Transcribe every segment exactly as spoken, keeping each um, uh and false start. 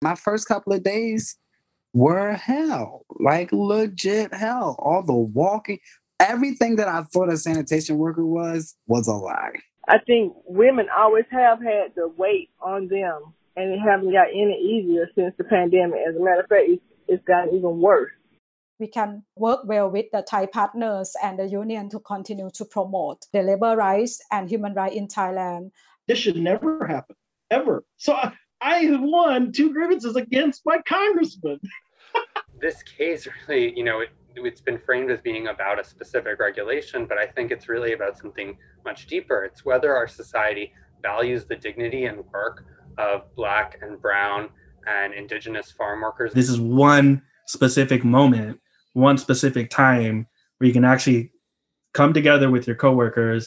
My first couple of days were hell, like legit hell. All the walking, everything that I thought a sanitation worker was, was a lie. I think women always have had the weight on them, and it hasn't got any easier since the pandemic. As a matter of fact, it's, it's gotten even worse. We can work well with the Thai partners and the union to continue to promote the labor rights and human rights in Thailand. This should never happen, ever. So I, I have won two grievances against my congressman. This case really, you know, it, it's been framed as being about a specific regulation, but I think it's really about something much deeper. It's whether our society values the dignity and work of Black and Brown and Indigenous farm workers. This is one specific moment, one specific time where you can actually come together with your coworkers,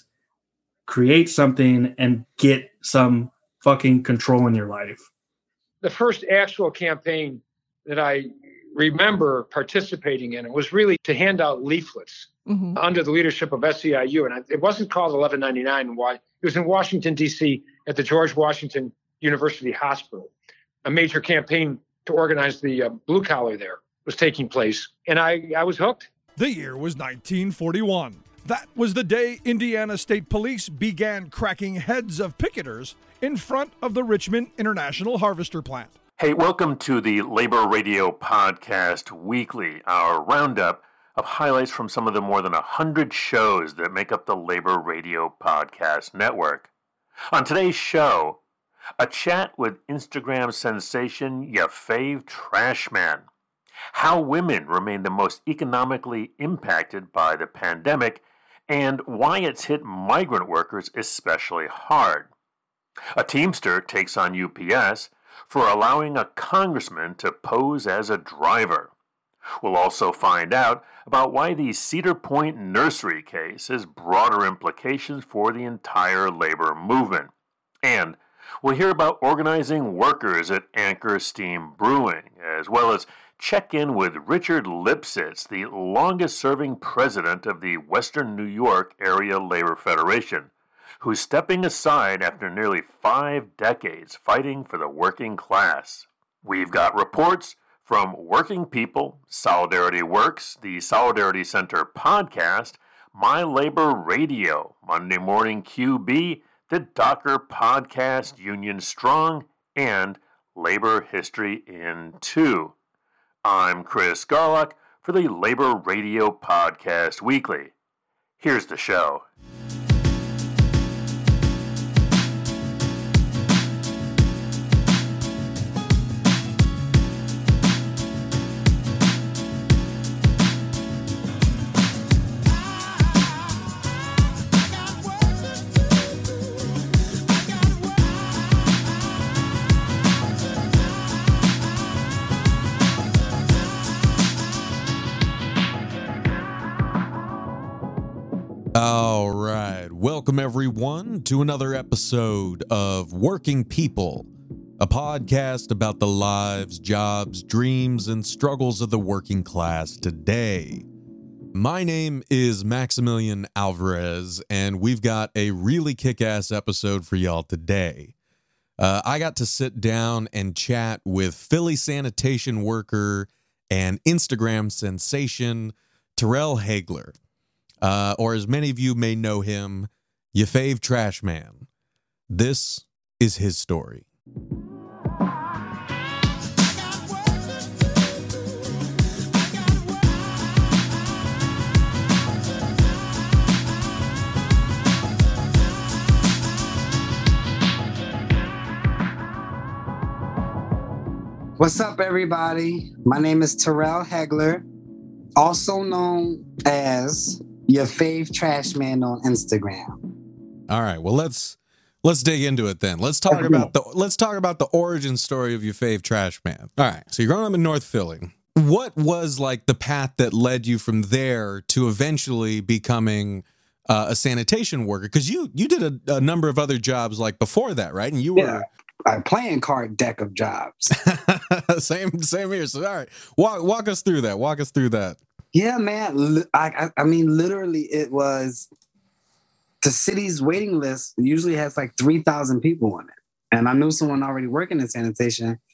create something, and get some fucking control in your life. The first actual campaign that I remember participating in it was really to hand out leaflets mm-hmm. under the leadership of S E I U. And it wasn't called eleven ninety-nine. It was in Washington, D C at the George Washington University Hospital. A major campaign to organize the uh, blue collar there was taking place. And I, I was hooked. The year was nineteen forty-one. That was the day Indiana State Police began cracking heads of picketers in front of the Richmond International Harvester Plant. Hey, welcome to the Labor Radio Podcast Weekly, our roundup of highlights from some of the more than one hundred shows that make up the Labor Radio Podcast Network. On today's show, a chat with Instagram sensation Yafave Trashman, how women remain the most economically impacted by the pandemic, and why it's hit migrant workers especially hard. A Teamster takes on U P S for allowing a congressman to pose as a driver. We'll also find out about why the Cedar Point nursery case has broader implications for the entire labor movement. And we'll hear about organizing workers at Anchor Steam Brewing, as well as check in with Richard Lipsitz, the longest-serving president of the Western New York Area Labor Federation, who's stepping aside after nearly five decades fighting for the working class. We've got reports from Working People, Solidarity Works, the Solidarity Center podcast, My Labor Radio, Monday Morning Q B, the Docker podcast, Union Strong, and Labor History in Two. I'm Chris Garlock for the Labor Radio Podcast Weekly. Here's the show. All right. Welcome, everyone, to another episode of Working People, a podcast about the lives, jobs, dreams, and struggles of the working class today. My name is Maximilian Alvarez, and we've got a really kick-ass episode for y'all today. Uh, I got to sit down and chat with Philly sanitation worker and Instagram sensation Terrell Hagler. Uh, or as many of you may know him, Yafave Trashman. This is his story. What's up, everybody? My name is Terrell Hagler, also known as Yafave Trashman on Instagram. All right, well let's let's dig into it then. Let's talk about the let's talk about the origin story of Yafave Trashman. All right, so you're growing up in North Philly. What was like the path that led you from there to eventually becoming uh, a sanitation worker? Because you you did a, a number of other jobs like before that, right? And you were yeah, a playing card deck of jobs. same same here. So all right, walk walk us through that. Walk us through that. Yeah, man. I, I I mean, literally, it was the city's waiting list usually has like three thousand people on it. And I knew someone already working in sanitation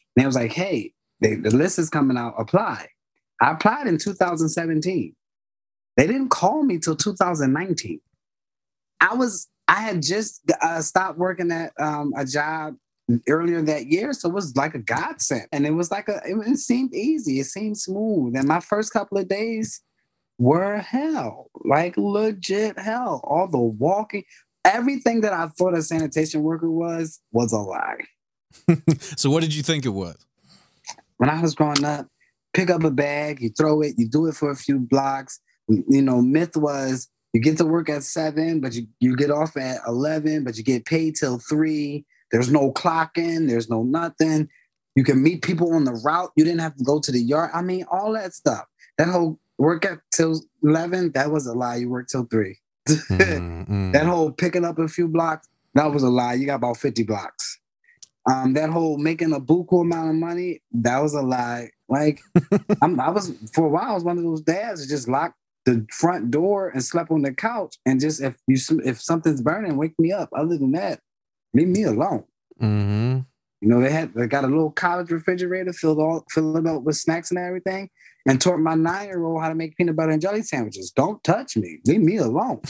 And it was like, hey, they, the list is coming out, apply. I applied in two thousand seventeen. They didn't call me till two thousand nineteen. I was, I had just uh, stopped working at um, a job earlier that year. So it was like a godsend. And it was like a, it, it seemed easy. It seemed smooth. And my first couple of days were hell, like legit hell. All the walking, everything that I thought a sanitation worker was, was a lie. So what did you think it was? When I was growing up, pick up a bag, you throw it, you do it for a few blocks. You know, myth was you get to work at seven, but you, you get off at eleven, but you get paid till three. There's no clocking. There's no nothing. You can meet people on the route. You didn't have to go to the yard. I mean, all that stuff. That whole work at till eleven, that was a lie. You worked till three. Mm-hmm. That whole picking up a few blocks, that was a lie. You got about fifty blocks. Um, that whole making a buku amount of money, that was a lie. Like, I'm, I was, for a while, I was one of those dads that just locked the front door and slept on the couch, and just if you if something's burning, wake me up. Other than that, leave me alone. Mm-hmm. You know, they had they got a little college refrigerator filled all filled it up with snacks and everything, and taught my nine year old how to make peanut butter and jelly sandwiches. Don't touch me. Leave me alone.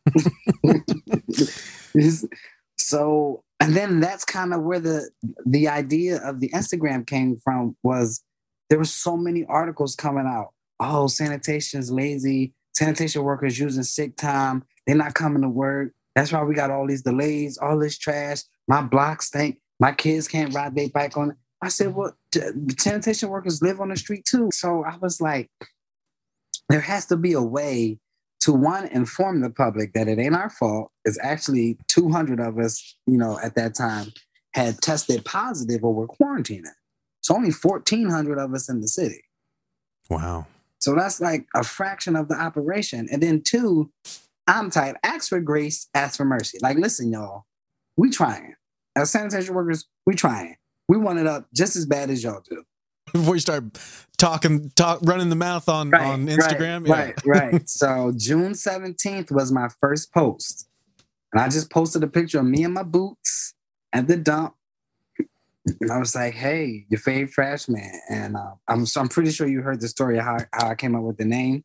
So, and then that's kind of where the the idea of the Instagram came from. Was there were so many articles coming out. Oh, sanitation's lazy. Sanitation workers using sick time. They're not coming to work. That's why we got all these delays, all this trash. My block stink. My kids can't ride their bike on it. I said, well, t- sanitation workers live on the street too. So I was like, there has to be a way to, one, inform the public that it ain't our fault. It's actually two hundred of us, you know, at that time had tested positive or were quarantining. So only fourteen hundred of us in the city. Wow. So that's like a fraction of the operation. And then two, I'm tight. Ask for grace, ask for mercy. Like, listen, y'all, we trying. As sanitation workers, we trying. We want it up just as bad as y'all do. Before you start talking, talk, running the mouth on, right, on Instagram. Right, yeah. right, right. So June seventeenth was my first post. And I just posted a picture of me and my boots at the dump. And I was like, hey, your fave trash man. And uh, I'm so I'm pretty sure you heard the story of how, how I came up with the name.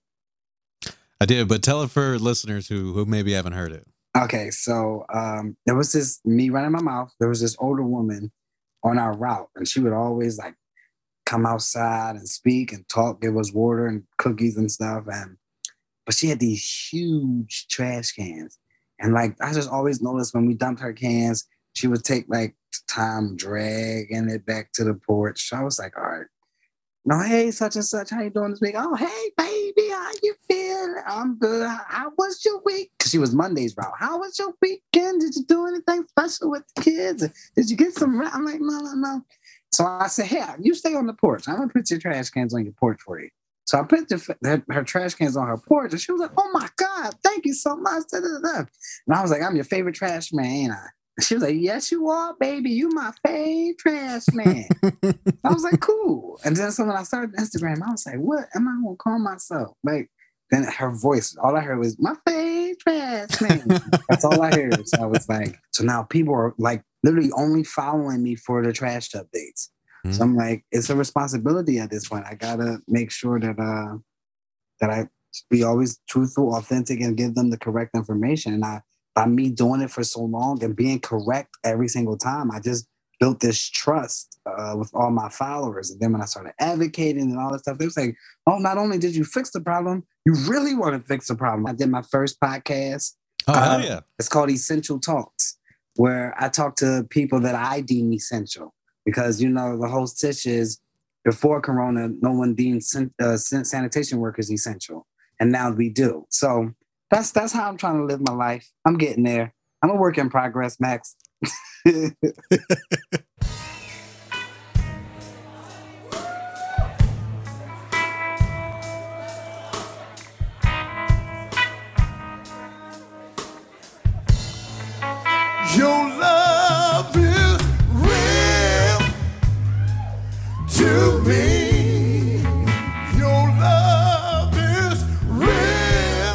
I did, but tell it for listeners who who maybe haven't heard it. Okay, so um, there was this, me running my mouth, there was this older woman on our route, and she would always like come outside and speak and talk, give us water and cookies and stuff. And but she had these huge trash cans. And like, I just always noticed when we dumped her cans, she would take like time dragging it back to the porch. So I was like, all right. No, hey, such and such, how you doing this week? Oh, hey, baby, how you feeling? I'm good. How was your week? Because she was Monday's route. How was your weekend? Did you do anything special with the kids? Did you get some? I'm like, no, no, no. So I said, hey, you stay on the porch. I'm going to put your trash cans on your porch for you. So I put the, her, her trash cans on her porch, and she was like, oh, my God, thank you so much. Da, da, da. And I was like, I'm your favorite trash man, ain't I? She was like, yes, you are, baby. You my fave trash man. I was like, cool. And then so when I started Instagram, I was like, what am I going to call myself? Like, then her voice, all I heard was, my fave trash man. That's all I heard. So I was like, so now people are like literally only following me for the trash updates. Mm-hmm. So I'm like, it's a responsibility at this point. I got to make sure that uh, that I be always truthful, authentic, and give them the correct information. And I, by me doing it for so long and being correct every single time, I just built this trust uh, with all my followers. And then when I started advocating and all that stuff, they was like, oh, not only did you fix the problem, you really want to fix the problem. I did my first podcast. Oh, uh, hell yeah. It's called Essential Talks, where I talk to people that I deem essential. Because, you know, the whole stitch is before Corona, no one deemed san- uh, sanitation workers essential. And now we do. So That's that's how I'm trying to live my life. I'm getting there. I'm a work in progress, Max. Your love is real to me. Your love is real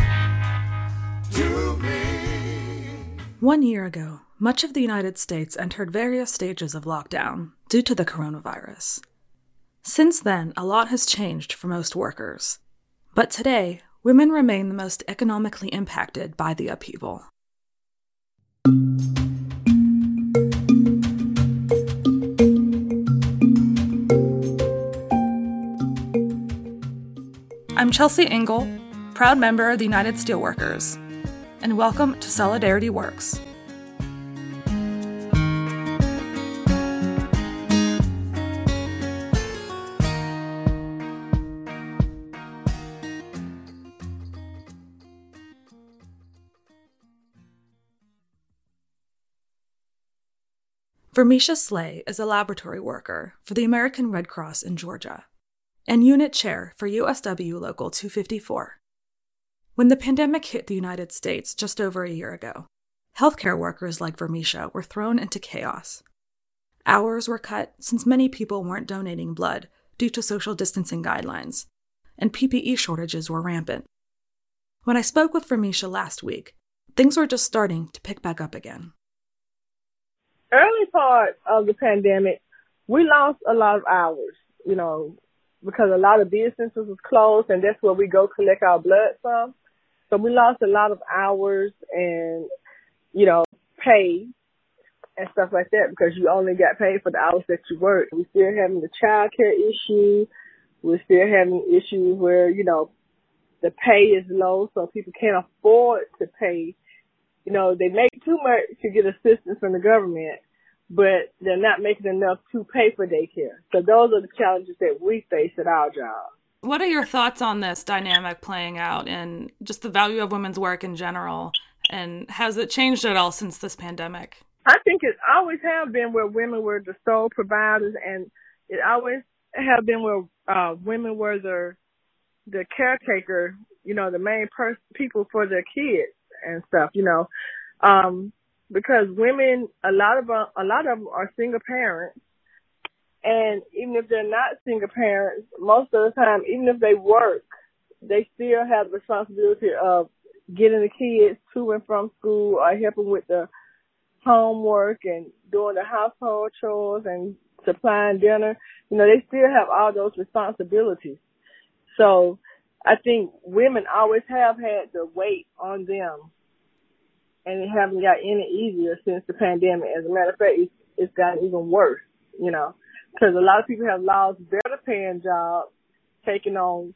to me. One year ago, much of the United States entered various stages of lockdown. due to the coronavirus. Since then, a lot has changed for most workers. But today, women remain the most economically impacted by the upheaval. I'm Chelsea Engel, proud member of the United Steelworkers, and welcome to Solidarity Works. Vermisha Slay is a laboratory worker for the American Red Cross in Georgia and unit chair for U S W Local two fifty-four. When the pandemic hit the United States just over a year ago, healthcare workers like Vermisha were thrown into chaos. Hours were cut since many people weren't donating blood due to social distancing guidelines, and P P E shortages were rampant. When I spoke with Vermisha last week, things were just starting to pick back up again. Early part of the pandemic, we lost a lot of hours, you know, because a lot of businesses was closed, and that's where we go collect our blood from. So we lost a lot of hours and, you know, pay and stuff like that because you only got paid for the hours that you worked. We're still having the child care issue. We're still having issues where, you know, the pay is low, so people can't afford to pay. You know, they make too much to get assistance from the government, but they're not making enough to pay for daycare. So those are the challenges that we face at our job. What are your thoughts on this dynamic playing out and just the value of women's work in general? And has it changed at all since this pandemic? I think it always have been where women were the sole providers, and it always have been where uh, women were the the caretaker, you know, the main pers- people for their kids and stuff, you know, um, because women, a lot of uh, a lot of them are single parents, and even if they're not single parents, most of the time, even if they work, they still have the responsibility of getting the kids to and from school or helping with the homework and doing the household chores and supplying dinner. You know, they still have all those responsibilities. So I think women always have had the weight on them, and it hasn't got any easier since the pandemic. As a matter of fact, it's, it's gotten even worse, you know, because a lot of people have lost better paying jobs, taking on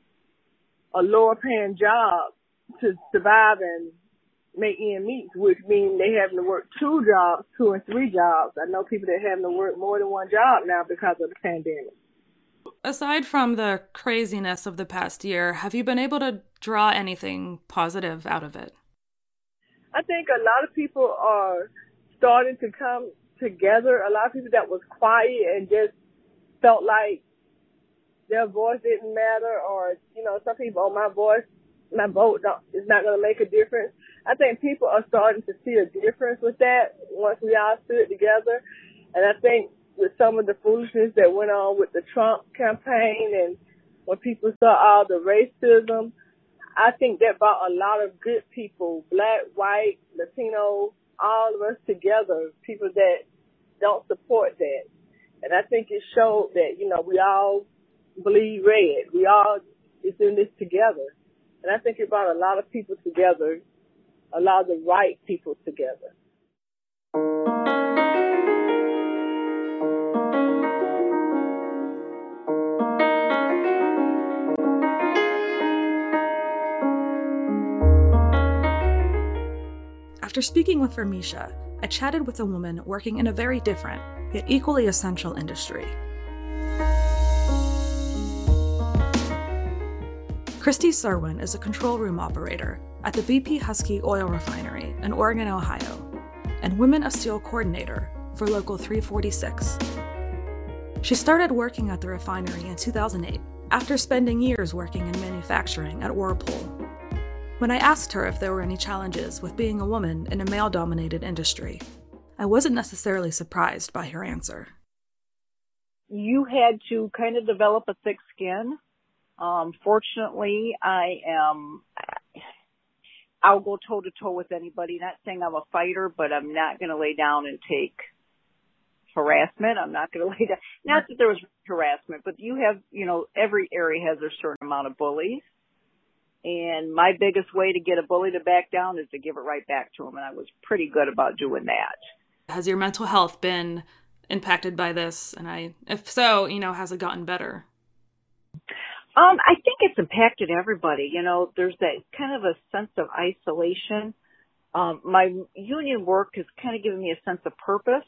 a lower paying job to survive and make ends meet, which means they having to work two jobs, two and three jobs. I know people that having to work more than one job now because of the pandemic. Aside from the craziness of the past year, have you been able to draw anything positive out of it? I think a lot of people are starting to come together. A lot of people that was quiet and just felt like their voice didn't matter, or, you know, some people, oh, my voice, my vote don't, is not going to make a difference. I think people are starting to see a difference with that once we all stood together. And I think with some of the foolishness that went on with the Trump campaign and when people saw all the racism, I think that brought a lot of good people, black, white, Latino, all of us together, people that don't support that. And I think it showed that, you know, we all bleed red. We all is in this together. And I think it brought a lot of people together, a lot of the right people together. After speaking with Vermisha, I chatted with a woman working in a very different, yet equally essential industry. Christy Serwin is a control room operator at the B P Husky Oil Refinery in Oregon, Ohio, and Women of Steel coordinator for Local three forty-six. She started working at the refinery in two thousand eight after spending years working in manufacturing at Whirlpool. When I asked her if there were any challenges with being a woman in a male-dominated industry, I wasn't necessarily surprised by her answer. You had to kind of develop a thick skin. Um, fortunately, I am, I'll go toe to toe with anybody. Not saying I'm a fighter, but I'm not going to lay down and take harassment. I'm not going to lay down. Not that there was harassment, but you have, you know, every area has a certain amount of bullies. And my biggest way to get a bully to back down is to give it right back to him. And I was pretty good about doing that. Has your mental health been impacted by this? And I, if so, you know, has it gotten better? Um, I think it's impacted everybody. You know, there's that kind of a sense of isolation. Um, my union work has kind of given me a sense of purpose.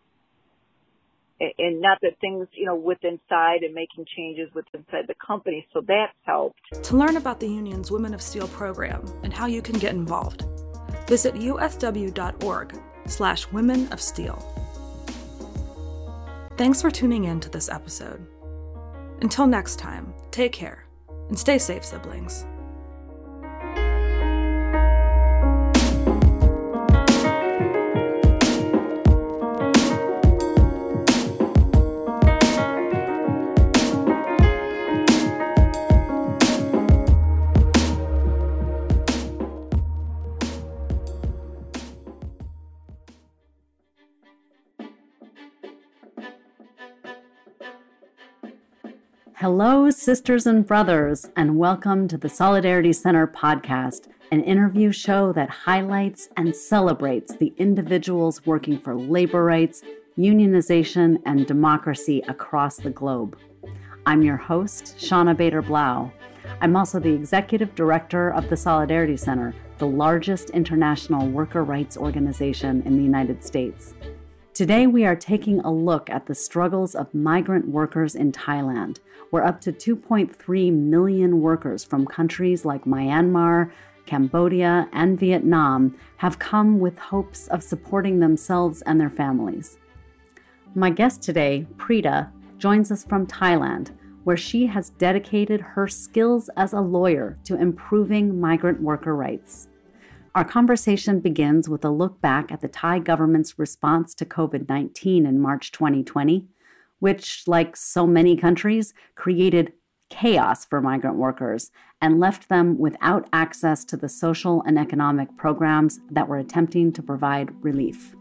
And not that things, you know, with inside and making changes with inside the company. So that's helped. To learn about the union's Women of Steel program and how you can get involved, visit usw.org slash Women of Steel. Thanks for tuning in to this episode. Until next time, take care and stay safe, siblings. Hello, sisters and brothers, and welcome to the Solidarity Center podcast, an interview show that highlights and celebrates the individuals working for labor rights, unionization, and democracy across the globe. I'm your host, Shauna Bader-Blau. I'm also the executive director of the Solidarity Center, the largest international worker rights organization in the United States. Today, we are taking a look at the struggles of migrant workers in Thailand, where up to two point three million workers from countries like Myanmar, Cambodia, and Vietnam have come with hopes of supporting themselves and their families. My guest today, Preeta, joins us from Thailand, where she has dedicated her skills as a lawyer to improving migrant worker rights. Our conversation begins with a look back at the Thai government's response to covid nineteen in March twenty twenty, which, like so many countries, created chaos for migrant workers and left them without access to the social and economic programs that were attempting to provide relief.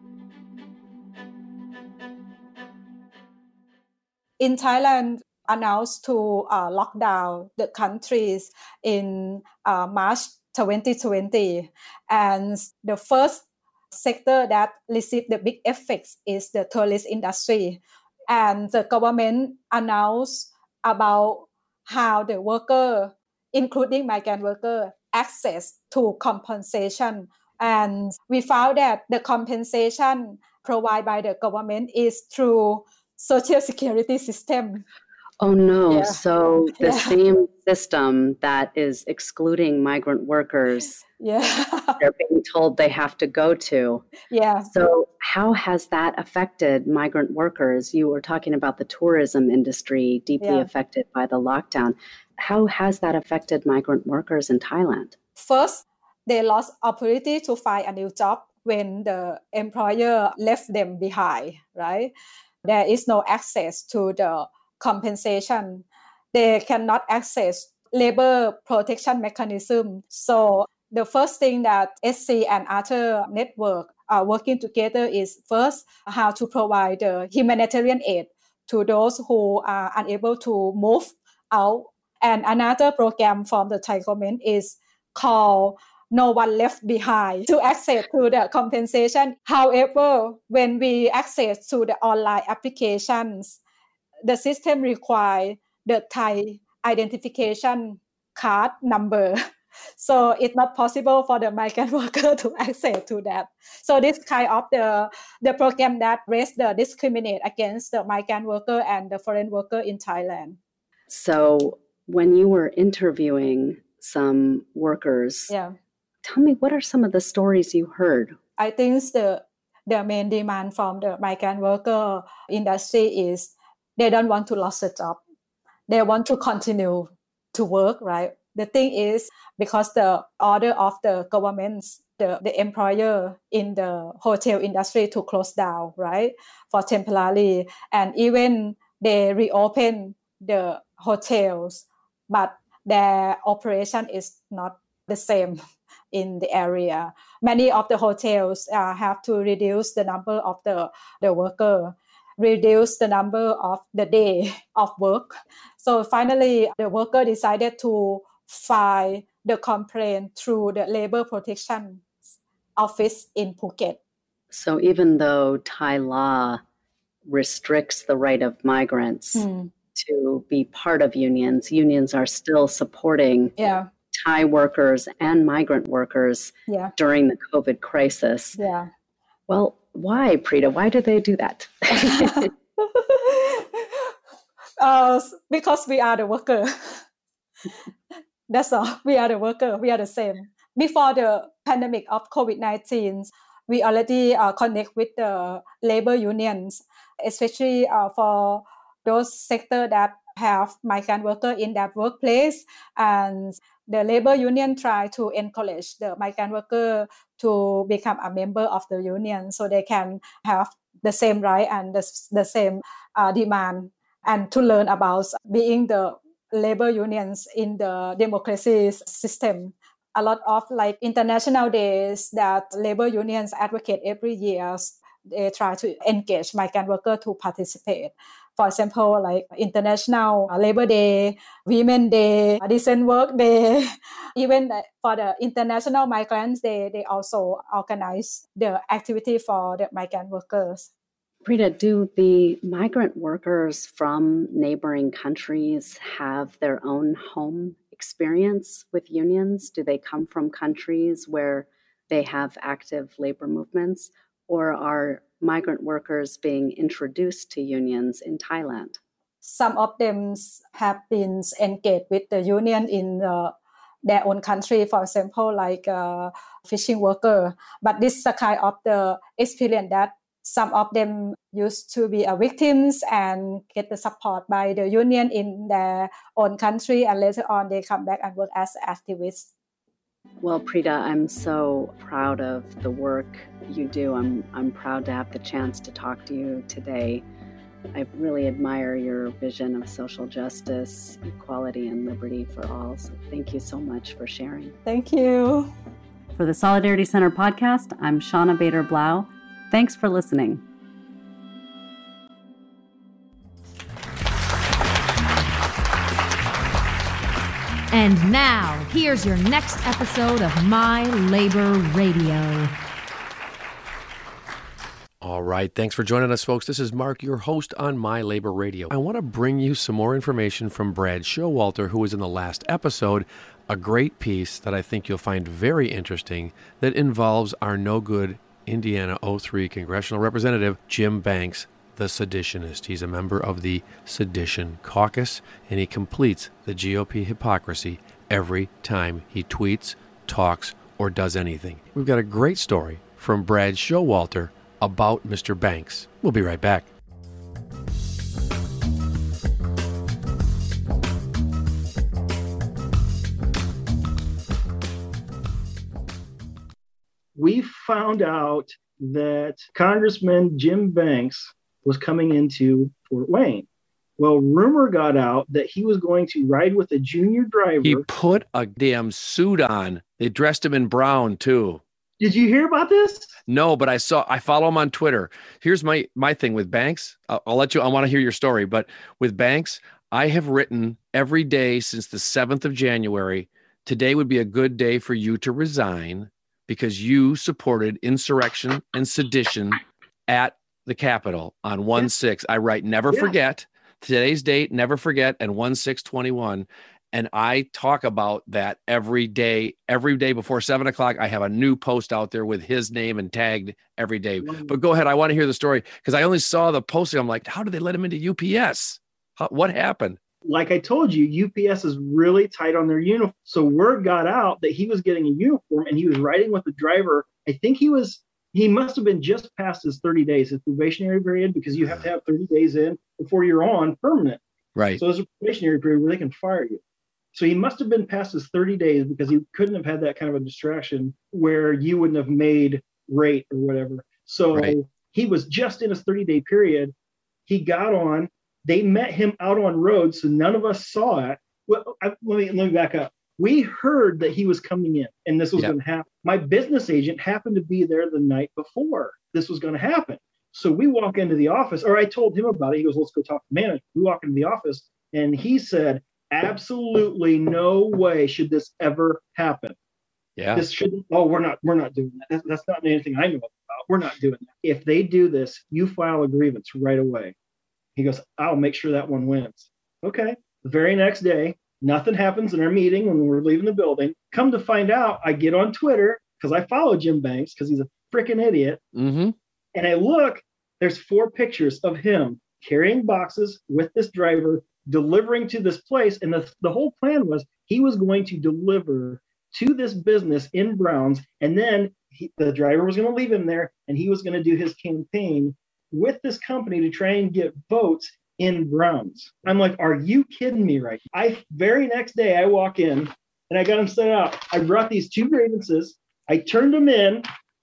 In Thailand, announced to uh, lock down the countries in uh, March twenty twenty, and the first sector that received the big effects is the tourist industry. And the government announced about how the worker, including migrant worker, access to compensation. And we found that the compensation provided by the government is through social security system. Oh no, Yeah. so the Yeah. same system that is excluding migrant workers, Yeah. they're being told they have to go to. Yeah. So how has that affected migrant workers? You were talking about the tourism industry deeply Yeah. affected by the lockdown. How has that affected migrant workers in Thailand? First, they lost opportunity to find a new job when the employer left them behind, right? There is no access to the compensation. They cannot access labor protection mechanism. So the first thing that S C and other network are working together is first how to provide the humanitarian aid to those who are unable to move out. And another program from the Thai government is called No One Left Behind to access to the compensation. However, when we access to the online applications, the system requires the Thai identification card number. So it's not possible for the migrant worker to access to that. So this kind of the, the program that raise the discriminate against the migrant worker and the foreign worker in Thailand. So when you were interviewing some workers, Yeah. tell me, what are some of the stories you heard? I think the the main demand from the migrant worker industry is they don't want to lose a job. They want to continue to work, right? The thing is, because the order of the government, the, the employer in the hotel industry to close down, right, for temporarily, and even they reopen the hotels, but their operation is not the same in the area. Many of the hotels uh, have to reduce the number of the, the worker, reduce the number of the day of work. So finally, the worker decided to file the complaint through the Labor Protection Office in Phuket. So even though Thai law restricts the right of migrants mm. to be part of unions, unions are still supporting yeah. Thai workers and migrant workers yeah. during the COVID crisis. Yeah. Well, why, Preeta? Why do they do that? uh, because we are the worker. That's all. We are the worker. We are the same. Before the pandemic of COVID nineteen, we already uh, connect with the labor unions, especially uh, for those sectors that have migrant workers in that workplace. And the labor union try to encourage the migrant worker to become a member of the union so they can have the same right and the, the same uh, demand, and to learn about being the labor unions in the democracy system. A lot of like international days that labor unions advocate every year, they try to engage migrant workers to participate. For example, like International Labor Day, Women Day, Decent Work Day. Even for the International Migrants Day, they also organize the activity for the migrant workers. Preeta, do the migrant workers from neighboring countries have their own home experience with unions? Do they come from countries where they have active labor movements, or are migrant workers being introduced to unions in Thailand? Some of them have been engaged with the union in uh, their own country, for example, like uh, fishing worker. But this is a kind of the experience that some of them used to be uh, victims and get the support by the union in their own country, and later on they come back and work as activists. Well, Preeta, I'm so proud of the work you do. I'm I'm proud to have the chance to talk to you today. I really admire your vision of social justice, equality, and liberty for all. So thank you so much for sharing. Thank you. For the Solidarity Center podcast, I'm Shauna Bader-Blau. Thanks for listening. And now, here's your next episode of My Labor Radio. All right, thanks for joining us, folks. This is Mark, your host on My Labor Radio. I want to bring you some more information from Brad Showalter, who was in the last episode, a great piece that I think you'll find very interesting that involves our no-good Indiana oh three Congressional Representative Jim Banks, the seditionist. He's a member of the Sedition Caucus, and he completes the G O P hypocrisy every time he tweets, talks, or does anything. We've got a great story from Brad Showalter about Mister Banks. We'll be right back. We found out that Congressman Jim Banks was coming into Fort Wayne. Well, rumor got out that he was going to ride with a junior driver. He put a damn suit on. They dressed him in brown, too. Did you hear about this? No, but I saw, I follow him on Twitter. Here's my, my thing with Banks. I'll, I'll let you, I want to hear your story, but with Banks, I have written every day since the seventh of January, today would be a good day for you to resign because you supported insurrection and sedition at the Capitol on one six. I write, never yeah. forget, today's date, never forget, and one six twenty-one. And I talk about that every day, every day before seven o'clock. I have a new post out there with his name and tagged every day. But go ahead. I want to hear the story because I only saw the posting. I'm like, how did they let him into U P S? How, what happened? Like I told you, U P S is really tight on their uniform. So word got out that he was getting a uniform and he was riding with the driver. I think he was, he must have been just past his thirty days, his probationary period, because you have to have thirty days in before you're on permanent. Right. So there's a probationary period where they can fire you. So he must have been past his thirty days because he couldn't have had that kind of a distraction where you wouldn't have made rate or whatever. So right. he was just in his thirty day period. He got on. They met him out on road, so none of us saw it. Well, I, let me let me back up. We heard that he was coming in and this was Yep. going to happen. My business agent happened to be there the night before this was going to happen. So we walk into the office, or I told him about it. He goes, let's go talk to management. We walk into the office and he said, absolutely no way should this ever happen. Yeah. This shouldn't, oh, we're not, we're not doing that. That's, that's not anything I know about. We're not doing that. If they do this, you file a grievance right away. He goes, I'll make sure that one wins. Okay. The very next day, nothing happens in our meeting when we're leaving the building. Come to find out, I get on Twitter because I follow Jim Banks because he's a freaking idiot. Mm-hmm. And I look, there's four pictures of him carrying boxes with this driver, delivering to this place. And the, the whole plan was he was going to deliver to this business in Browns. And then he, the driver was going to leave him there and he was going to do his campaign with this company to try and get votes in Browns. I'm like, are you kidding me right now? I very next day I walk in and I got them set up. I brought these two grievances. I turned them in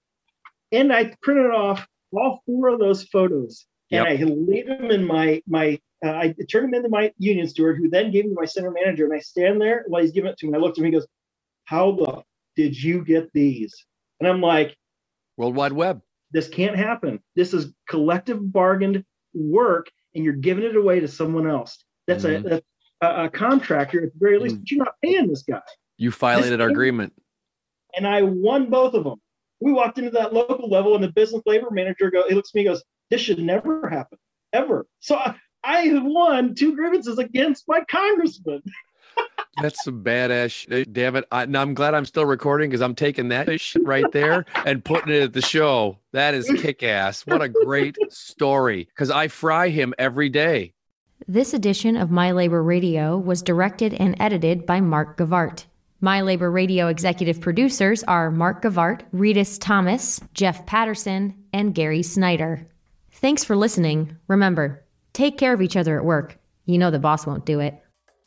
and I printed off all four of those photos. Yep. And I laid them in my, my uh, I turned them into my union steward, who then gave them to my center manager. And I stand there while he's giving it to me. I looked at him, he goes, how the did you get these? And I'm like, World Wide Web. This can't happen. This is collective bargained work and you're giving it away to someone else. That's Mhm. a, that's a, a contractor at the very least, Mm. but you're not paying this guy. You violated our This- agreement. And I won both of them. We walked into that local level and the business labor manager go, he looks at me and goes, this should never happen, ever. So I, I have won two grievances against my congressman. That's some badass shit. Damn it. I, now I'm glad I'm still recording because I'm taking that shit right there and putting it at the show. That is kick ass. What a great story. Because I fry him every day. This edition of My Labor Radio was directed and edited by Mark Gavart. My Labor Radio executive producers are Mark Gavart, Reedus Thomas, Jeff Patterson, and Gary Snyder. Thanks for listening. Remember, take care of each other at work. You know the boss won't do it.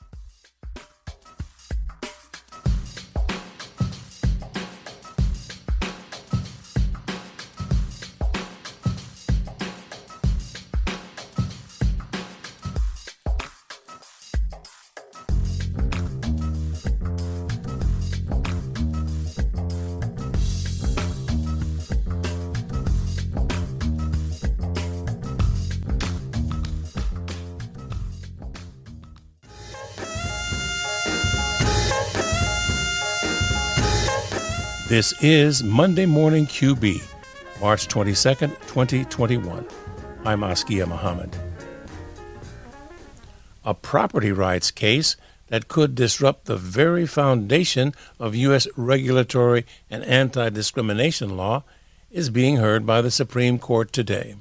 This is Monday Morning Q B, March twenty-second, twenty twenty-one. I'm Askia Muhammad. A property rights case that could disrupt the very foundation of U S regulatory and anti-discrimination law is being heard by the Supreme Court today.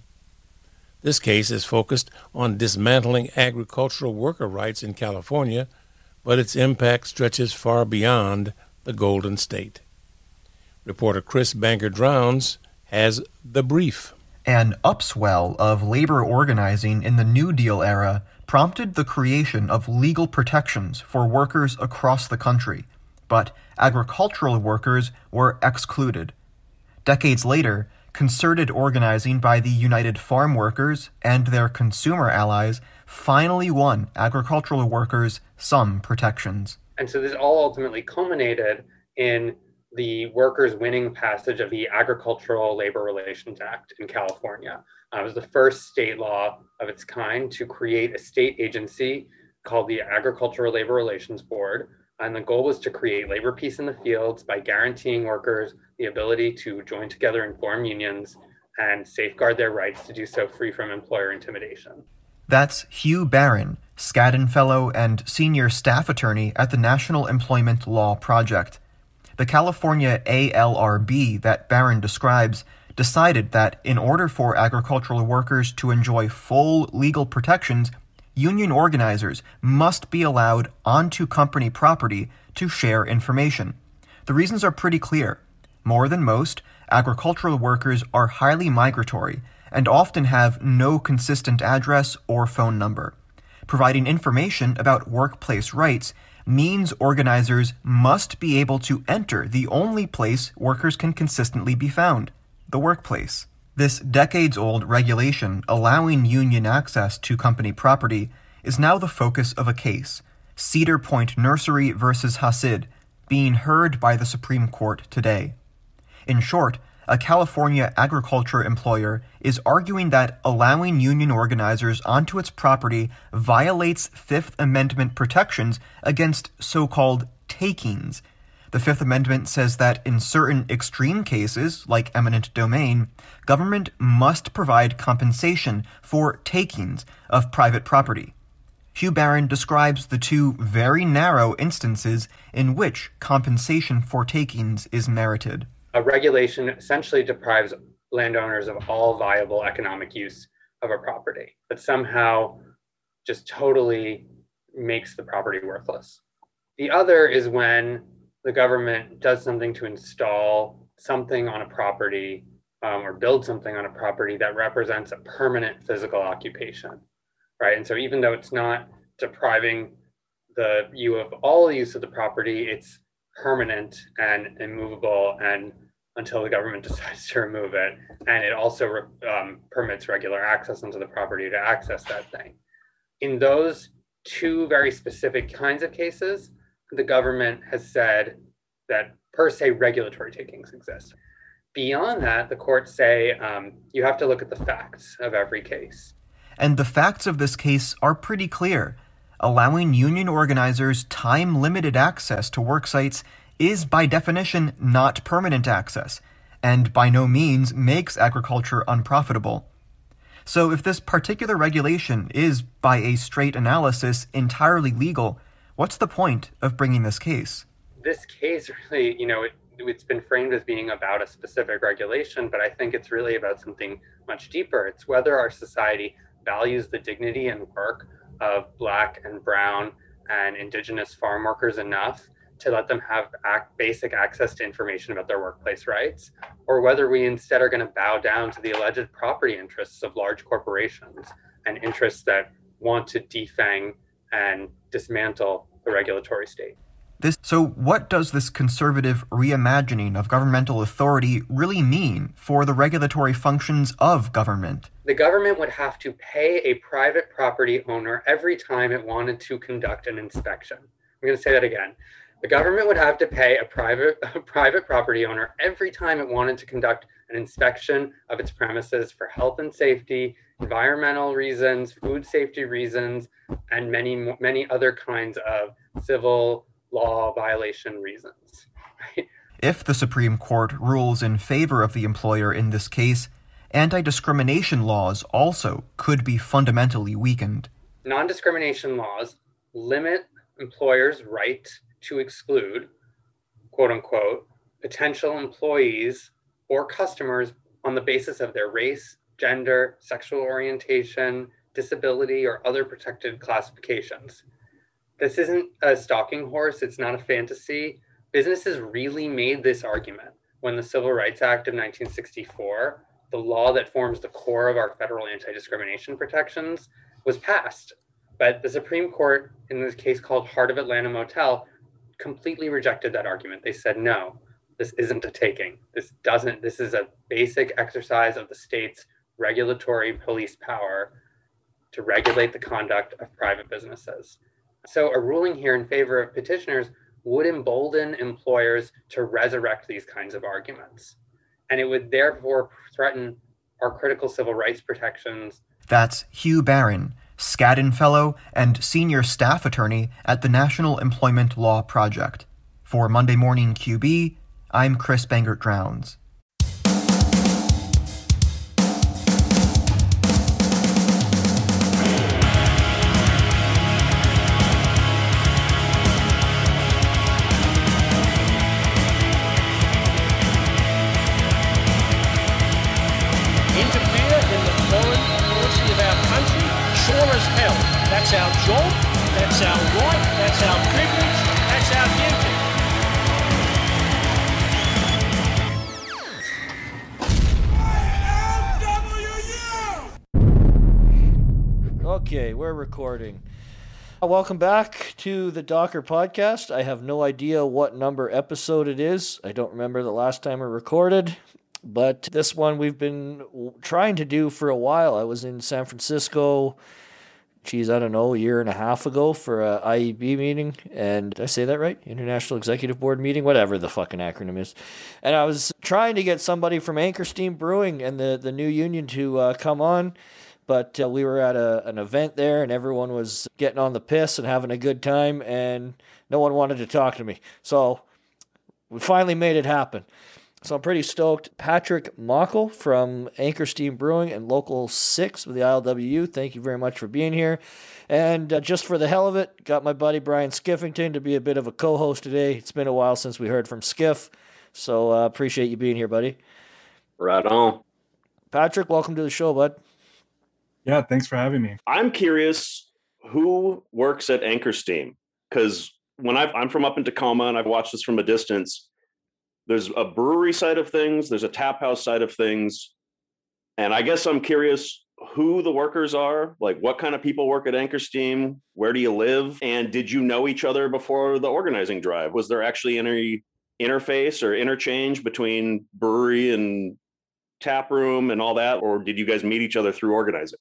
This case is focused on dismantling agricultural worker rights in California, but its impact stretches far beyond the Golden State. Reporter Chris Bangor-Drowns has the brief. An upswell of labor organizing in the New Deal era prompted the creation of legal protections for workers across the country, but agricultural workers were excluded. Decades later, concerted organizing by the United Farm Workers and their consumer allies finally won agricultural workers some protections. And so this all ultimately culminated in the workers winning passage of the Agricultural Labor Relations Act in California. Uh, it was the first state law of its kind to create a state agency called the Agricultural Labor Relations Board. And the goal was to create labor peace in the fields by guaranteeing workers the ability to join together and form unions and safeguard their rights to do so free from employer intimidation. That's Hugh Barron, Skadden Fellow and Senior Staff Attorney at the National Employment Law Project. The California A L R B that Barron describes decided that in order for agricultural workers to enjoy full legal protections, union organizers must be allowed onto company property to share information. The reasons are pretty clear. More than most, agricultural workers are highly migratory and often have no consistent address or phone number. Providing information about workplace rights means organizers must be able to enter the only place workers can consistently be found, the workplace. This decades-old regulation allowing union access to company property is now the focus of a case, Cedar Point Nursery versus Hasid, being heard by the Supreme Court today. In short, a California agriculture employer is arguing that allowing union organizers onto its property violates Fifth Amendment protections against so-called takings. The Fifth Amendment says that in certain extreme cases, like eminent domain, government must provide compensation for takings of private property. Hugh Barron describes the two very narrow instances in which compensation for takings is merited. A regulation essentially deprives landowners of all viable economic use of a property, but somehow just totally makes the property worthless. The other is when the government does something to install something on a property um, or build something on a property that represents a permanent physical occupation, right? And so even though it's not depriving the you of all use of the property, it's permanent and immovable and until the government decides to remove it. And it also um, permits regular access into the property to access that thing. In those two very specific kinds of cases, the government has said that per se regulatory takings exist. Beyond that, the courts say um, you have to look at the facts of every case. And the facts of this case are pretty clear. Allowing union organizers time-limited access to work sites is by definition not permanent access, and by no means makes agriculture unprofitable. So if this particular regulation is, by a straight analysis, entirely legal, what's the point of bringing this case? This case really, you know, it, it's been framed as being about a specific regulation, but I think it's really about something much deeper. It's whether our society values the dignity and work of Black and Brown and Indigenous farm workers enough to let them have ac- basic access to information about their workplace rights, or whether we instead are going to bow down to the alleged property interests of large corporations and interests that want to defang and dismantle the regulatory state. This, so what does this conservative reimagining of governmental authority really mean for the regulatory functions of government? The government would have to pay a private property owner every time it wanted to conduct an inspection. I'm going to say that again. The government would have to pay a private, a private property owner every time it wanted to conduct an inspection of its premises for health and safety, environmental reasons, food safety reasons, and many, many other kinds of civil law violation reasons. Right? If the Supreme Court rules in favor of the employer in this case, anti-discrimination laws also could be fundamentally weakened. Non-discrimination laws limit employers' right to exclude, quote unquote, potential employees or customers on the basis of their race, gender, sexual orientation, disability, or other protected classifications. This isn't a stalking horse, it's not a fantasy. Businesses really made this argument when the Civil Rights Act of nineteen sixty-four, the law that forms the core of our federal anti-discrimination protections, was passed. But the Supreme Court, in this case called Heart of Atlanta Motel, completely rejected that argument. They said, no, this isn't a taking. This doesn't, this is a basic exercise of the state's regulatory police power to regulate the conduct of private businesses. So a ruling here in favor of petitioners would embolden employers to resurrect these kinds of arguments. And it would therefore threaten our critical civil rights protections. That's Hugh Barron, Skadden Fellow and Senior Staff Attorney at the National Employment Law Project. For Monday Morning Q B, I'm Chris Bangert-Drowns. Interfere in the foreign policy of our country? Sure as hell. That's our job, that's our right, that's our privilege, that's our duty. Okay, we're recording. Welcome back to the Docker Podcast. I have no idea what number episode it is. I don't remember the last time I recorded. But this one we've been trying to do for a while. I was in San Francisco geez, I don't know, a year and a half ago for a I E B meeting. And did I say that right? International Executive Board meeting, whatever the fucking acronym is. And I was trying to get somebody from Anchor Steam Brewing and the, the new union to uh, come on. But uh, we were at a, an event there and everyone was getting on the piss and having a good time. And no one wanted to talk to me. So we finally made it happen. So I'm pretty stoked. Patrick Mockle from Anchor Steam Brewing and Local six with the I L W U. Thank you very much for being here. And uh, just for the hell of it, got my buddy Brian Skiffington to be a bit of a co-host today. It's been a while since we heard from Skiff. So uh, appreciate you being here, buddy. Right on. Patrick, welcome to the show, bud. Yeah, thanks for having me. I'm curious who works at Anchor Steam, because when I've, I'm from up in Tacoma and I've watched this from a distance, there's a brewery side of things, there's a tap house side of things. And I guess I'm curious who the workers are, like what kind of people work at Anchor Steam, where do you live? And did you know each other before the organizing drive? Was there actually any interface or interchange between brewery and tap room and all that? Or did you guys meet each other through organizing?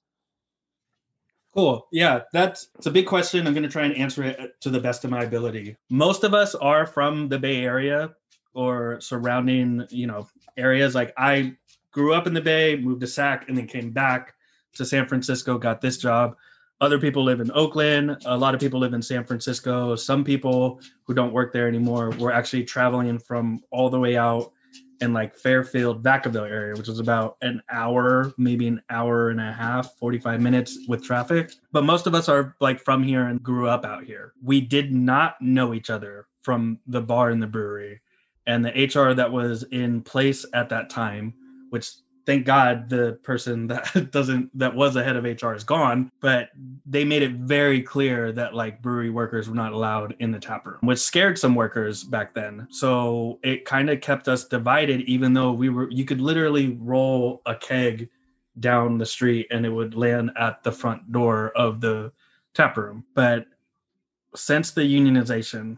Cool. Yeah, that's it's a big question. I'm going to try and answer it to the best of my ability. Most of us are from the Bay Area or surrounding, you know, areas. Like I grew up in the Bay, moved to Sac, and then came back to San Francisco, got this job. Other people live in Oakland. A lot of people live in San Francisco. Some people who don't work there anymore were actually traveling from all the way out in like Fairfield, Vacaville area, which was about an hour, maybe an hour and a half, forty-five minutes with traffic. But most of us are like from here and grew up out here. We did not know each other from the bar and the brewery. And the H R that was in place at that time, which thank God the person that doesn't, that was the head of H R is gone, but they made it very clear that like brewery workers were not allowed in the tap room, which scared some workers back then. So it kind of kept us divided, even though we were, you could literally roll a keg down the street and it would land at the front door of the tap room. But since the unionization,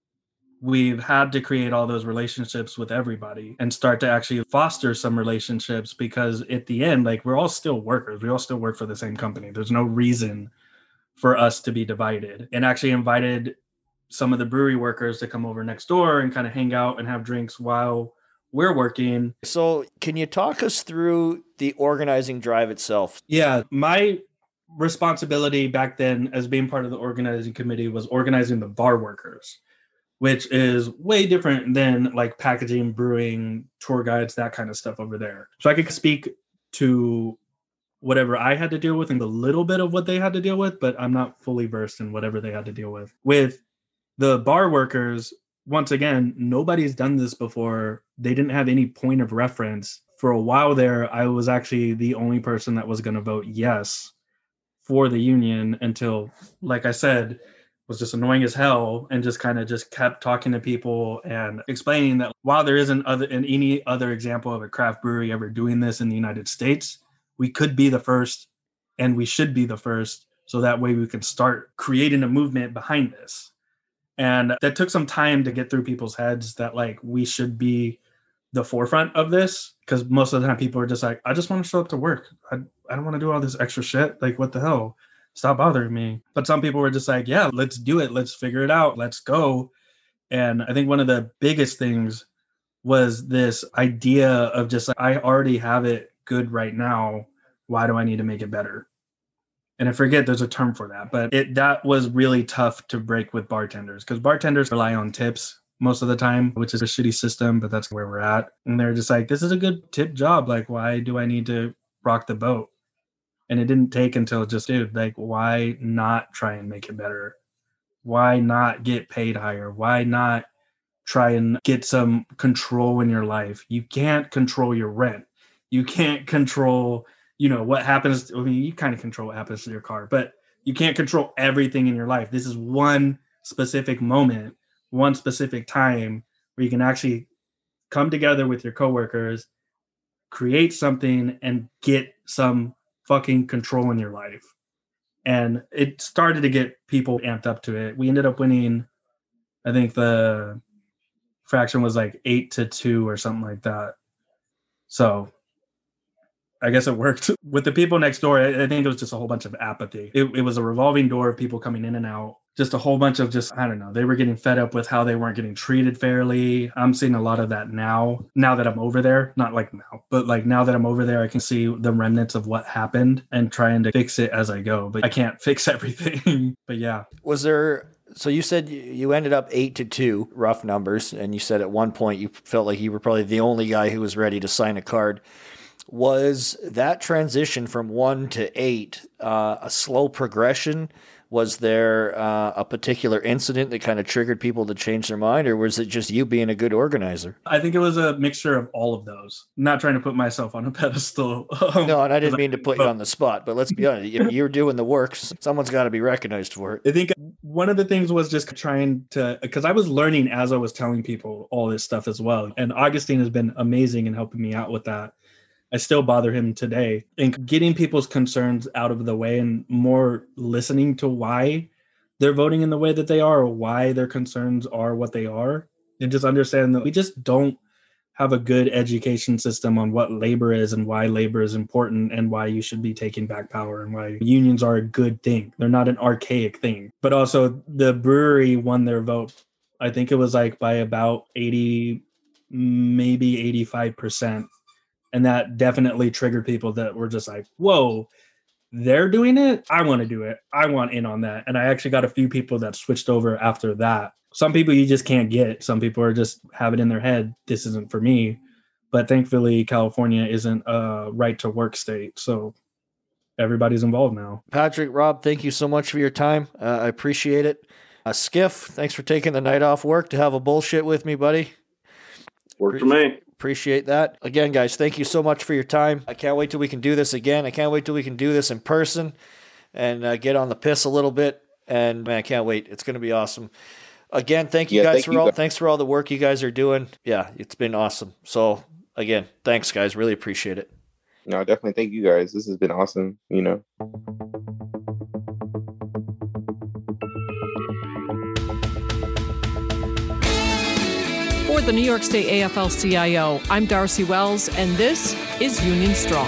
we've had to create all those relationships with everybody and start to actually foster some relationships, because at the end, like we're all still workers. We all still work for the same company. There's no reason for us to be divided. And actually invited some of the brewery workers to come over next door and kind of hang out and have drinks while we're working. So can you talk us through the organizing drive itself? Yeah, my responsibility back then as being part of the organizing committee was organizing the bar workers, which is way different than like packaging, brewing, tour guides, that kind of stuff over there. So I could speak to whatever I had to deal with and a little bit of what they had to deal with, but I'm not fully versed in whatever they had to deal with. With the bar workers, once again, nobody's done this before. They didn't have any point of reference. For a while there, I was actually the only person that was going to vote yes for the union until, like I said, was just annoying as hell and just kind of just kept talking to people and explaining that while there isn't other in any other example of a craft brewery ever doing this in the United States, we could be the first and we should be the first. So that way we can start creating a movement behind this. And that took some time to get through people's heads that like we should be the forefront of this, because most of the time people are just like, I just want to show up to work. I, I don't want to do all this extra shit. Like, what the hell? Stop bothering me. But some people were just like, yeah, let's do it. Let's figure it out. Let's go. And I think one of the biggest things was this idea of just like, I already have it good right now. Why do I need to make it better? And I forget there's a term for that, but it that was really tough to break with bartenders, because bartenders rely on tips most of the time, which is a shitty system, but that's where we're at. And they're just like, this is a good tip job. Like, why do I need to rock the boat? And it didn't take until just, dude, like, why not try and make it better? Why not get paid higher? Why not try and get some control in your life? You can't control your rent. You can't control, you know, what happens. I mean, you kind of control what happens to your car, but you can't control everything in your life. This is one specific moment, one specific time where you can actually come together with your coworkers, create something, and get some fucking control in your life. And it started to get people amped up to it. We ended up winning, I think the fraction was like eight to two or something like that. So I guess it worked. With the people next door, I, I think it was just a whole bunch of apathy. It, it was a revolving door of people coming in and out. Just a whole bunch of just, I don't know, they were getting fed up with how they weren't getting treated fairly. I'm seeing a lot of that now, now that I'm over there. Not like now, but like now that I'm over there, I can see the remnants of what happened and trying to fix it as I go. But I can't fix everything. But yeah. Was there, so you said you ended up eight to two, rough numbers, and you said at one point you felt like you were probably the only guy who was ready to sign a card. Was that transition from one to eight uh, a slow progression? Was there uh, a particular incident that kind of triggered people to change their mind, or was it just you being a good organizer? I think it was a mixture of all of those. Not trying to put myself on a pedestal. No, and I didn't mean to put you on the spot, but let's be honest. If you're doing the work, someone's got to be recognized for it. I think one of the things was just trying to, because I was learning as I was telling people all this stuff as well. And Augustine has been amazing in helping me out with that. I still bother him today. And getting people's concerns out of the way and more listening to why they're voting in the way that they are, or why their concerns are what they are, and just understand that we just don't have a good education system on what labor is and why labor is important and why you should be taking back power and why unions are a good thing. They're not an archaic thing. But also the brewery won their vote. I think it was like by about eighty, maybe eighty-five percent. And that definitely triggered people that were just like, whoa, they're doing it? I want to do it. I want in on that. And I actually got a few people that switched over after that. Some people you just can't get. Some people are just have it in their head, this isn't for me. But thankfully, California isn't a right to work state. So everybody's involved now. Patrick, Rob, thank you so much for your time. Uh, I appreciate it. Uh, Skiff, thanks for taking the night off work to have a bullshit with me, buddy. Worked for me. Appreciate that. Again, guys, thank you so much for your time. I can't wait till we can do this again. I can't wait till we can do this in person and uh, get on the piss a little bit. And man, I can't wait. It's going to be awesome. Again, thank you yeah, guys thank for you all. Guys. Thanks for all the work you guys are doing. Yeah, it's been awesome. So again, thanks, guys. Really appreciate it. No, definitely. Thank you guys. This has been awesome. You know. For the New York State A F L C I O, I'm Darcy Wells, and this is Union Strong.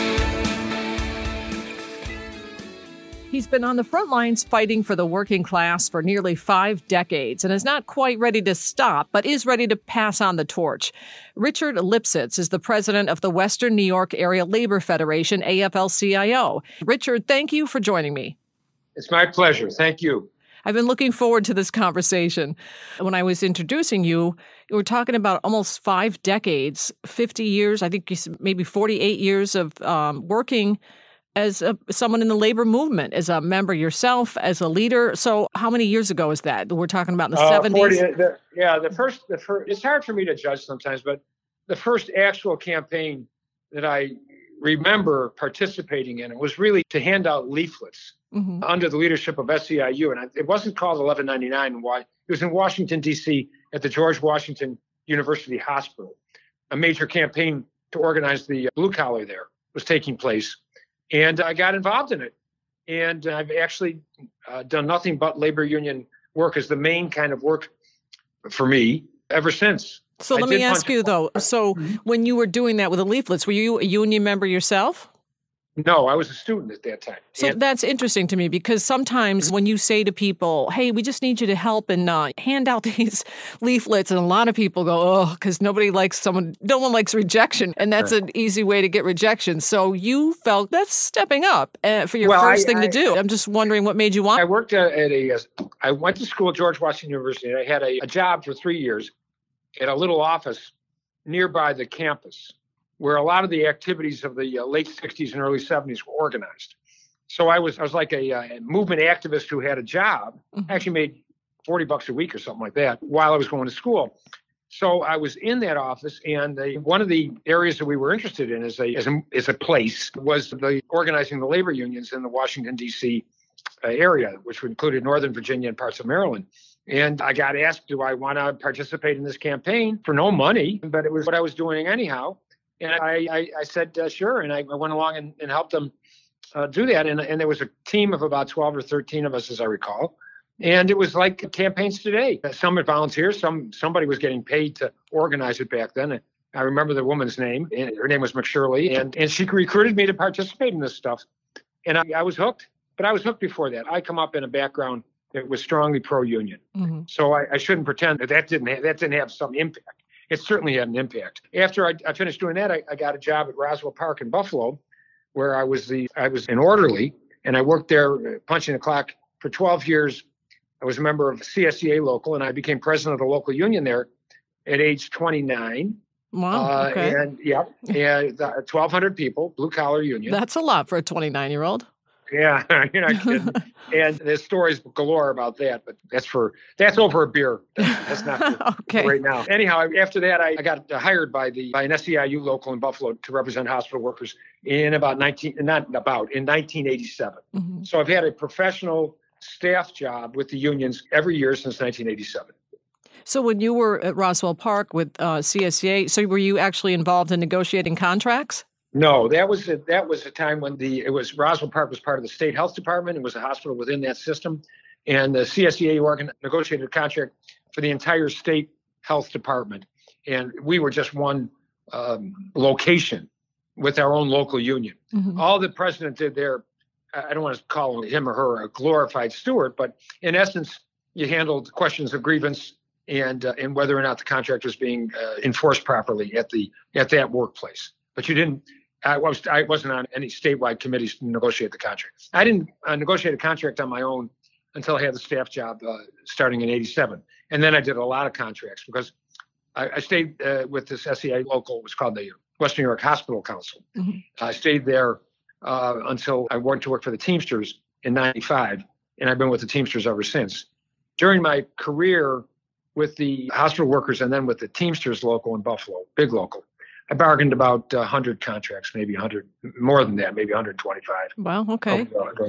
He's been on the front lines fighting for the working class for nearly five decades and is not quite ready to stop, but is ready to pass on the torch. Richard Lipsitz is the president of the Western New York Area Labor Federation, A F L C I O. Richard, thank you for joining me. It's my pleasure. Thank you. I've been looking forward to this conversation. When I was introducing you, you were talking about almost five decades, fifty years, I think you said maybe forty-eight years of um, working as a, someone in the labor movement, as a member yourself, as a leader. So how many years ago is that? We're talking about in the uh, seventies? forty, the, yeah, the first, the first, it's hard for me to judge sometimes, but the first actual campaign that I remember participating in, it was really to hand out leaflets. Mm-hmm. Under the leadership of S E I U. And it wasn't called eleven ninety-nine. It was in Washington, D C at the George Washington University Hospital. A major campaign to organize the blue collar there was taking place. And I got involved in it. And I've actually uh, done nothing but labor union work as the main kind of work for me ever since. So let me ask you, though. So mm-hmm. when you were doing that with the leaflets, were you a union member yourself? No, I was a student at that time. So and that's interesting to me because sometimes when you say to people, hey, we just need you to help and uh, hand out these leaflets, and a lot of people go, oh, because nobody likes someone, no one likes rejection. And that's an easy way to get rejection. So you felt that's stepping up uh, for your well, first I, thing I, to do. I'm just wondering what made you want. I worked at a, I went to school at George Washington University. I had a, a job for three years at a little office nearby the campus, where a lot of the activities of the uh, late sixties and early seventies were organized. So I was I was like a, a movement activist who had a job, mm-hmm. actually made forty bucks a week or something like that while I was going to school. So I was in that office, and the, one of the areas that we were interested in as a, as a, as a place was the organizing the labor unions in the Washington, D C uh, area, which included Northern Virginia and parts of Maryland. And I got asked, do I want to participate in this campaign for no money? But it was what I was doing anyhow. And I, I, I said, uh, sure. And I went along and, and helped them uh, do that. And, and there was a team of about twelve or thirteen of us, as I recall. And it was like campaigns today. Some had volunteers, some somebody was getting paid to organize it back then. I remember the woman's name, and her name was McShirley, and, and she recruited me to participate in this stuff. And I, I was hooked, but I was hooked before that. I come up in a background that was strongly pro-union. Mm-hmm. So I, I shouldn't pretend that that didn't, have, that didn't have some impact. It certainly had an impact. After I, I finished doing that, I, I got a job at Roswell Park in Buffalo, where I was the I was an orderly, and I worked there punching the clock for twelve years. I was a member of C S E A local, and I became president of the local union there at age twenty-nine. Wow. Okay. Uh, and yeah, and twelve hundred people, blue collar union. That's a lot for a twenty-nine year old. Yeah, you're not kidding. And there's stories galore about that, but that's for that's over a beer. That's not for, okay. right now. Anyhow, after that, I, I got hired by the by an S E I U local in Buffalo to represent hospital workers in about nineteen not about in nineteen eighty-seven. Mm-hmm. So I've had a professional staff job with the unions every year since nineteen eighty-seven. So when you were at Roswell Park with uh, C S E A, so were you actually involved in negotiating contracts? No, that was a, that was a time when the it was Roswell Park was part of the state health department. It was a hospital within that system, and the C S E A organ negotiated a contract for the entire state health department, and we were just one um, location with our own local union. Mm-hmm. All the president did there, I don't want to call him or her a glorified steward, but in essence, you handled questions of grievance and uh, and whether or not the contract was being uh, enforced properly at the at that workplace. But you didn't. I was I wasn't on any statewide committees to negotiate the contract. I didn't uh, negotiate a contract on my own until I had the staff job uh, starting in eighty-seven, and then I did a lot of contracts because I, I stayed uh, with this S E I local. It was called the Western New York Hospital Council. Mm-hmm. I stayed there uh, until I went to work for the Teamsters in ninety-five, and I've been with the Teamsters ever since. During my career with the hospital workers and then with the Teamsters local in Buffalo, big local, I bargained about one hundred contracts, maybe one hundred, more than that, maybe one hundred twenty-five. Wow, okay.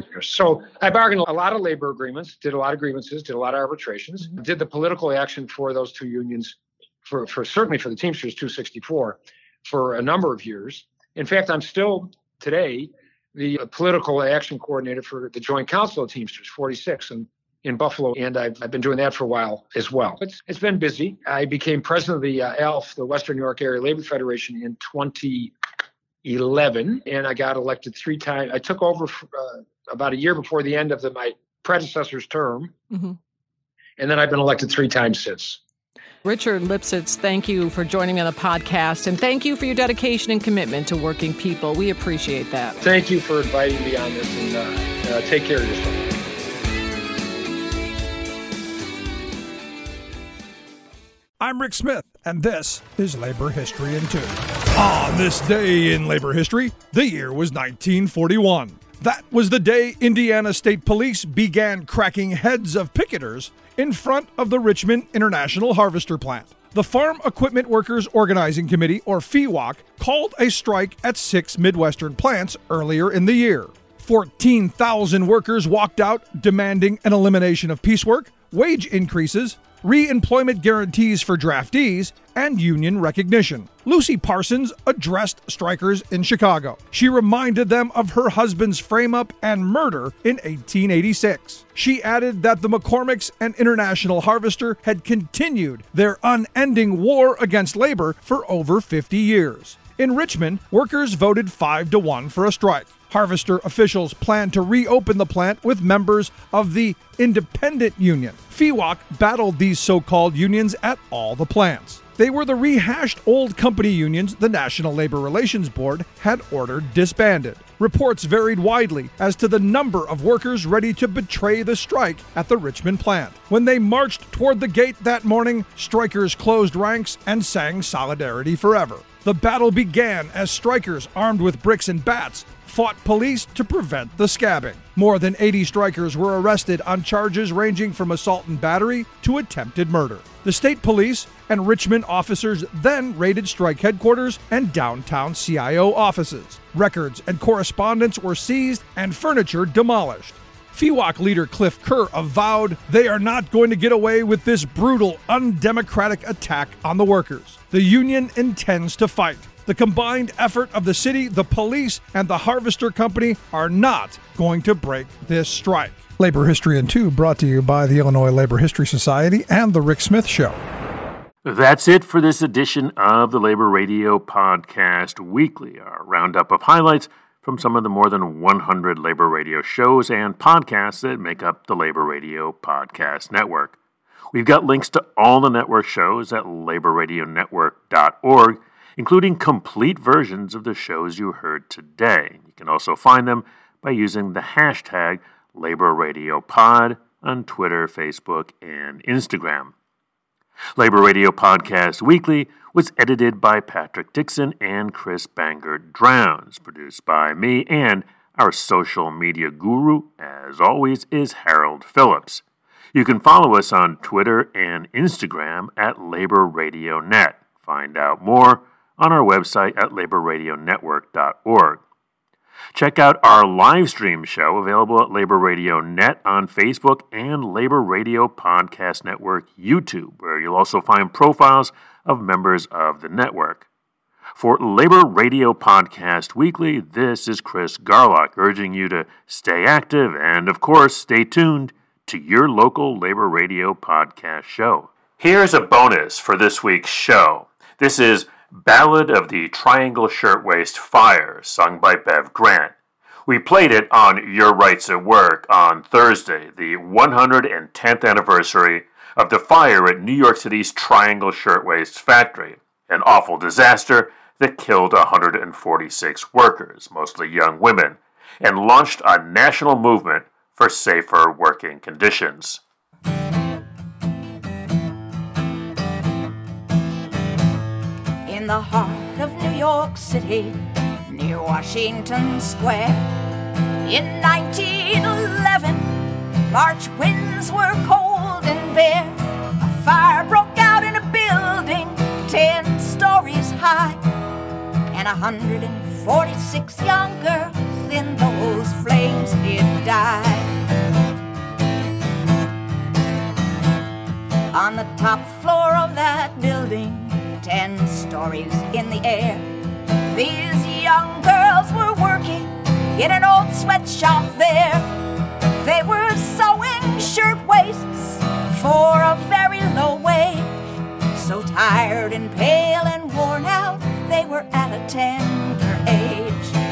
So I bargained a lot of labor agreements, did a lot of grievances, did a lot of arbitrations, mm-hmm. did the political action for those two unions, for, for certainly for the Teamsters two sixty-four, for a number of years. In fact, I'm still today the political action coordinator for the Joint Council of Teamsters forty-six in, in Buffalo, and I've, I've been doing that for a while as well. It's, it's been busy. I became president of the uh, A L F, the Western New York Area Labor Federation, in twenty eleven, and I got elected three times. I took over for, uh, about a year before the end of the, my predecessor's term, mm-hmm. and then I've been elected three times since. Richard Lipsitz, thank you for joining me on the podcast, and thank you for your dedication and commitment to working people. We appreciate that. Thank you for inviting me on this, and uh, uh, take care of yourself. I'm Rick Smith, and this is Labor History in Two. On this day in labor history, the year was nineteen forty-one. That was the day Indiana State Police began cracking heads of picketers in front of the Richmond International Harvester Plant. The Farm Equipment Workers Organizing Committee, or F E W O C, called a strike at six Midwestern plants earlier in the year. fourteen thousand workers walked out demanding an elimination of piecework, wage increases, re-employment guarantees for draftees, and union recognition. Lucy Parsons addressed strikers in Chicago. She reminded them of her husband's frame-up and murder in eighteen eighty-six. She added that the McCormick's and International Harvester had continued their unending war against labor for over fifty years. In Richmond, workers voted five to one for a strike. Harvester officials planned to reopen the plant with members of the Independent Union. F E W O C battled these so-called unions at all the plants. They were the rehashed old company unions the National Labor Relations Board had ordered disbanded. Reports varied widely as to the number of workers ready to betray the strike at the Richmond plant. When they marched toward the gate that morning, strikers closed ranks and sang Solidarity Forever. The battle began as strikers armed with bricks and bats fought police to prevent the scabbing. More than eighty strikers were arrested on charges ranging from assault and battery to attempted murder. The state police and Richmond officers then raided strike headquarters and downtown C I O offices. Records and correspondence were seized and furniture demolished. F E W O C leader Cliff Kerr avowed they are not going to get away with this brutal, undemocratic attack on the workers. The union intends to fight. The combined effort of the city, the police, and the Harvester Company are not going to break this strike. Labor History in Two brought to you by the Illinois Labor History Society and The Rick Smith Show. That's it for this edition of the Labor Radio Podcast Weekly, our roundup of highlights from some of the more than one hundred labor radio shows and podcasts that make up the Labor Radio Podcast Network. We've got links to all the network shows at labor radio network dot org, including complete versions of the shows you heard today. You can also find them by using the hashtag LaborRadioPod on Twitter, Facebook, and Instagram. Labor Radio Podcast Weekly was edited by Patrick Dixon and Chris Bangert Drowns, produced by me, and our social media guru, as always, is Harold Phillips. You can follow us on Twitter and Instagram at Labor Radio Net. Find out more on our website at labor radio network dot org. Check out our live stream show available at Labor Radio Net on Facebook and Labor Radio Podcast Network YouTube, where you'll also find profiles of members of the network. For Labor Radio Podcast Weekly, this is Chris Garlock urging you to stay active and, of course, stay tuned to your local Labor Radio Podcast show. Here's a bonus for this week's show. This is Ballad of the Triangle Shirtwaist Fire, sung by Bev Grant. We played it on Your Rights at Work on Thursday, the one hundred tenth anniversary of the fire at New York City's Triangle Shirtwaist Factory, an awful disaster that killed one hundred forty-six workers, mostly young women, and launched a national movement for safer working conditions. In the heart of New York City, near Washington Square, in nineteen eleven, March winds were cold and bare. A fire broke out in a building ten stories high, and one hundred forty-six young girls in those flames did die. On the top floor of that building, ten stories in the air, these young girls were working in an old sweatshop there. They were sewing shirt waists for a very low wage. So tired and pale and worn out, they were at a tender age.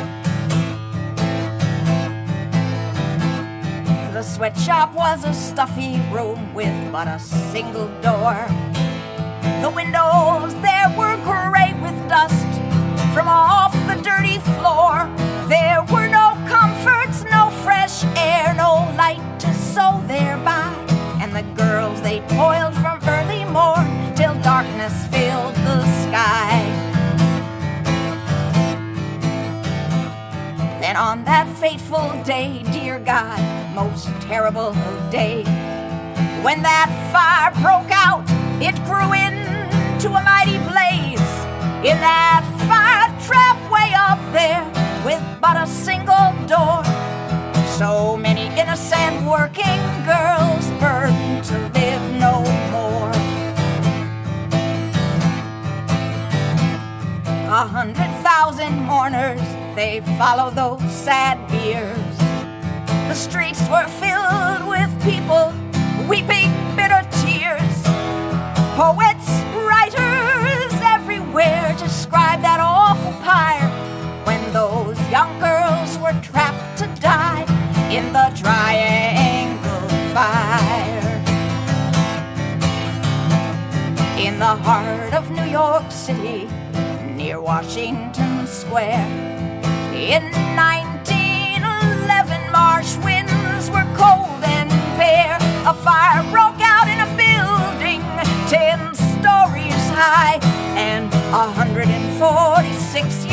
The sweatshop was a stuffy room with but a single door. The windows there were gray with dust from off the dirty floor. There were no comforts, no fresh air, no light to sew thereby. And the girls, they toiled from early morn till darkness filled the sky. Then on that fateful day, dear God, most terrible day, when that fire broke out, it grew into a mighty blaze. In that fire trap way up there, with but a single door, so many innocent working girls burned to live no more. A hundred thousand mourners, they follow those sad biers. The streets were filled with people weeping bitter tears. Poets, writers everywhere describe that awful pyre when those young girls were trapped to die in the Triangle Fire. In the heart of New York City, near Washington Square, in nineteen eleven, marsh winds were cold and bare. A fire broke out in a building ten stories high, and one hundred forty-six